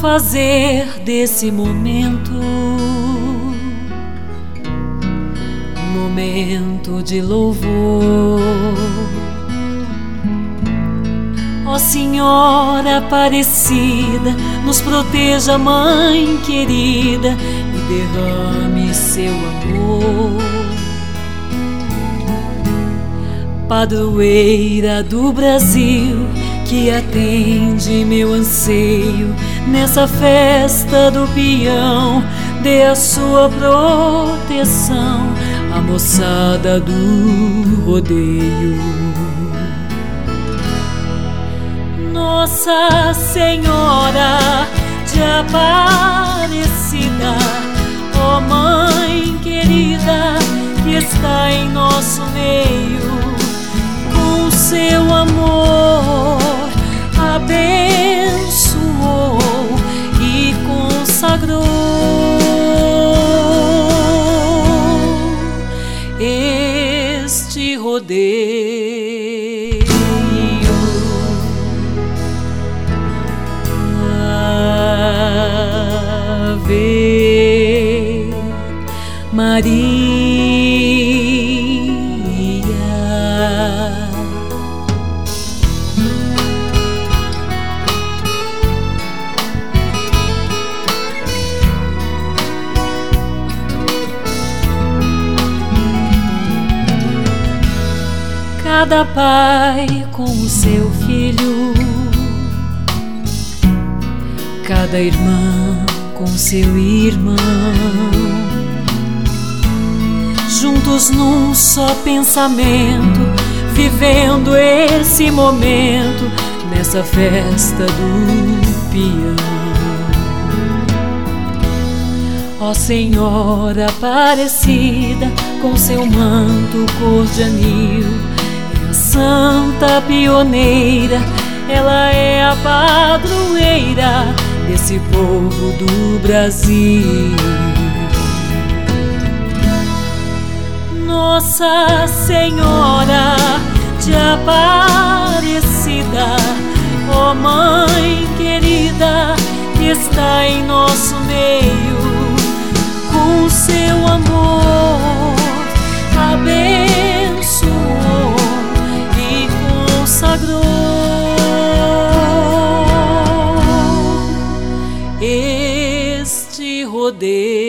fazer desse momento um momento de louvor. Ó Senhora Aparecida, nos proteja, Mãe querida, e derrame seu amor. Padroeira do Brasil, que atende meu anseio nessa festa do peão, dê a sua proteção à moçada do rodeio. Nossa Senhora de Aparecida, ó Mãe querida, que está em nosso meio, com seu amor abençoou e consagrou este rodeio. Ave Maria. Cada pai com o seu filho, cada irmã com seu irmão, juntos num só pensamento, vivendo esse momento nessa festa do peão. Ó Senhora Aparecida, com seu manto cor de anil, santa pioneira, ela é a padroeira desse povo do Brasil. Nossa Senhora de Aparecida, ó Mãe querida, que está em nosso meio, com seu amor abençoou e consagrou este rodeio.